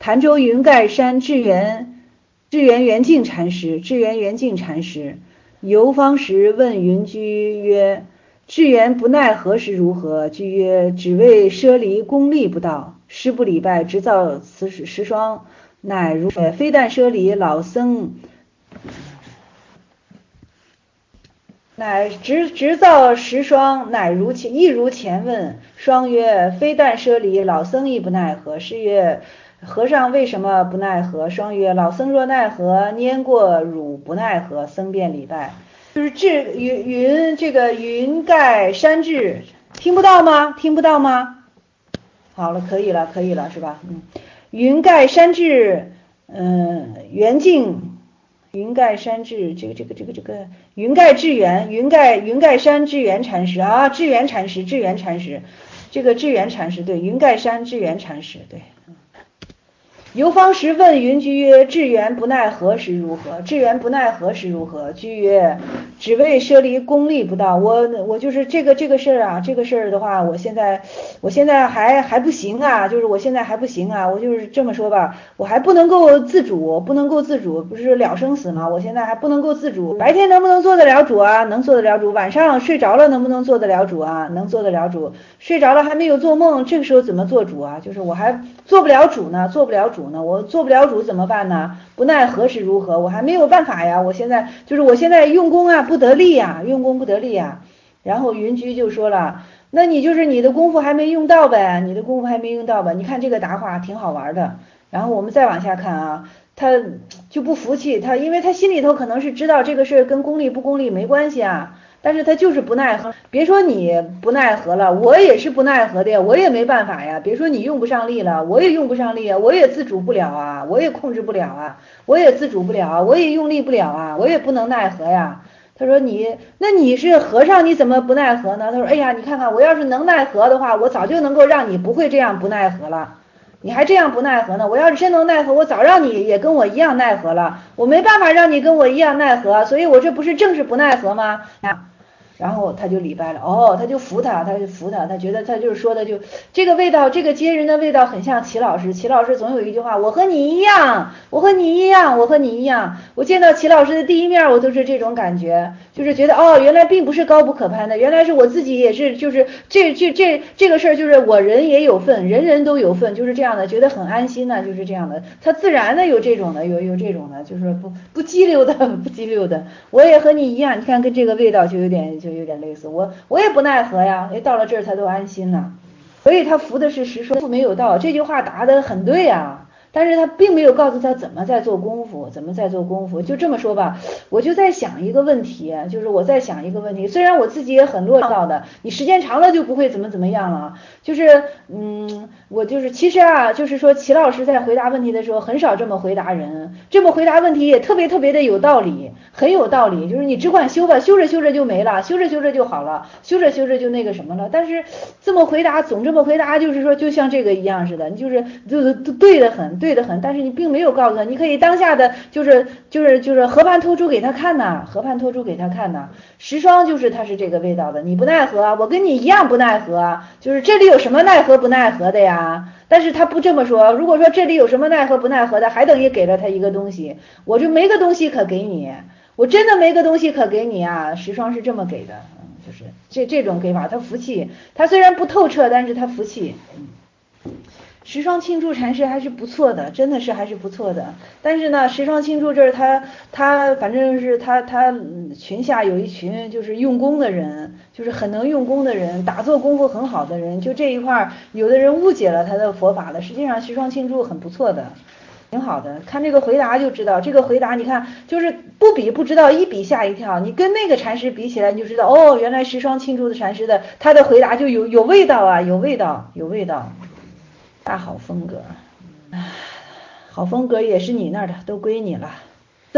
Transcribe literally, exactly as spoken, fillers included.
潭州云盖山智圆智圆圆净禅师，智圆圆净禅师游方时问云居曰：智圆不耐何时如何？居曰：只为奢离功利不到，师不礼拜，直造此时双，乃如非但奢离，老僧乃直直造十双，乃如前亦如前问。双曰：非但奢离，老僧亦不奈何。师曰：和尚为什么不奈何？双曰：老僧若奈何，拈过汝不奈何。僧便礼拜。就是智云云这个云盖山智，听不到吗？听不到吗？好了，可以了，可以了，是吧？嗯，云盖山智，嗯，圆净。云盖山智，这个这个这个这个云盖智圆，云盖云盖山智圆禅师啊，智圆禅师，智圆禅师，这个智圆禅师对，云盖山智圆禅师对。游方时问云居曰：智圆不奈何时如何？智圆不奈何时如何？居曰：只为奢离功利不到。我我就是这个这个事儿啊，这个事儿的话，我现在我现在还还不行啊，就是我现在还不行啊，我就是这么说吧，我还不能够自主，不能够自主，不是了生死吗？我现在还不能够自主。白天能不能做得了主啊？能做得了主。晚上睡着了能不能做得了主啊？能做得了主。睡着了还没有做梦，这个时候怎么做主啊？就是我还做不了主呢，做不了主。我做不了主怎么办呢？不奈何时如何？我还没有办法呀，我现在就是我现在用功啊不得力呀，用功不得力呀。然后云居就说了，那你就是你的功夫还没用到呗，你的功夫还没用到吧？你看这个答话挺好玩的。然后我们再往下看啊，他就不服气，他因为他心里头可能是知道这个事跟功利不功利没关系啊。但是他就是不奈何，别说你不奈何了，我也是不奈何的呀，我也没办法呀。别说你用不上力了，我也用不上力啊，我也自主不了啊，我也控制不了啊，我也自主不了啊，我也用力不了啊，我也不能奈何呀。他说你，那你是和尚，你怎么不奈何呢？他说，哎呀，你看看，我要是能奈何的话，我早就能够让你不会这样不奈何了。你还这样不奈何呢？我要是真能奈何，我早让你也跟我一样奈何了。我没办法让你跟我一样奈何，所以我这不是正是不奈何吗？然后他就礼拜了，哦，他就服他，他就服他，他觉得他就是说的就这个味道，这个接人的味道很像齐老师。齐老师总有一句话，我和你一样，我和你一样，我和你一样。我见到齐老师的第一面，我都是这种感觉，就是觉得哦，原来并不是高不可攀的，原来是我自己也是，就是这这这这个事儿，就是我人也有份，人人都有份，就是这样的，觉得很安心呢，就是这样的。他自然的有这种的，有有这种的，就是不不激溜的，不激溜的。我也和你一样，你看跟这个味道就有点就。有点类似，我我也不奈何呀，哎，到了这儿他都安心了，所以他服的是实说没有道，这句话答得很对啊，但是他并没有告诉他怎么在做功夫，怎么在做功夫，就这么说吧，我就在想一个问题，就是我在想一个问题，虽然我自己也很落到的，你时间长了就不会怎么怎么样了，就是嗯，我就是其实啊，就是说齐老师在回答问题的时候很少这么回答人，这么回答问题也特别特别的有道理，很有道理，就是你只管修吧，修着修着就没了，修着修着就好了，修着修着就那个什么了，但是这么回答总这么回答，就是说就像这个一样似的，你就是就是对的很，对的很，但是你并没有告诉他，你可以当下的就是就是就是和盘托出给他看呐，和盘托出给他看呐，十双就是它是这个味道的，你不奈何，我跟你一样不奈何，就是这里有什么奈何不奈何的呀？但是他不这么说，如果说这里有什么奈何不奈何的，还等于给了他一个东西，我就没个东西可给你，我真的没个东西可给你啊，十双是这么给的，嗯，就是这这种给法，他服气，他虽然不透彻，但是他服气，嗯。十双庆祝禅师还是不错的，真的是还是不错的。但是呢，十双庆祝这儿他他反正是他他群下有一群就是用功的人，就是很能用功的人，打坐功夫很好的人，就这一块有的人误解了他的佛法了。实际上十双庆祝很不错的，挺好的。看这个回答就知道，这个回答你看就是不比不知道，一比吓一跳。你跟那个禅师比起来，你就知道哦，原来十双庆祝的禅师的他的回答就有有味道啊，有味道，有味道。大好风格，好风格也是你那儿的，都归你了。